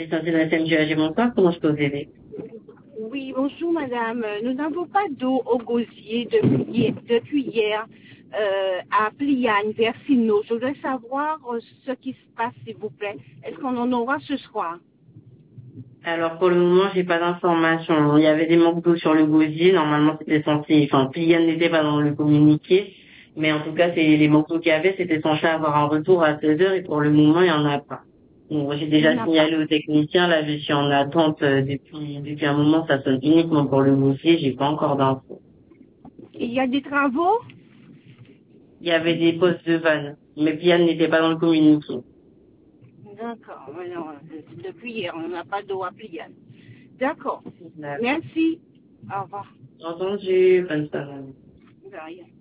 service international du AG Bonsoir, comment je peux vous aider? Oui, bonjour madame. Nous n'avons pas d'eau au gosier depuis hier à Pliane, vers Sino. Je voudrais savoir ce qui se passe, s'il vous plaît. Est-ce qu'on en aura ce soir? Alors pour le moment, j'ai pas d'informations. Il y avait des manques d'eau sur le gosier. Normalement, c'était censé, enfin, Pliane n'était pas dans le communiqué. Mais en tout cas, c'est les manques d'eau qu'il y avait, c'était censé avoir un retour à 16 heures et pour le moment, il y en a pas. Donc, j'ai Il n'y en déjà a pas. signalé aux techniciens. Là, je suis en attente depuis un moment. Ça sonne uniquement pour le gosier. J'ai pas encore d'infos. Il y a des travaux? Il y avait des postes de vannes, mais Pliane n'était pas dans le communiqué. D'accord. Mais non, depuis hier, on n'a pas d'eau à Pliane. D'accord. D'accord. Merci. Au revoir. Entendu, bonne soirée. De rien.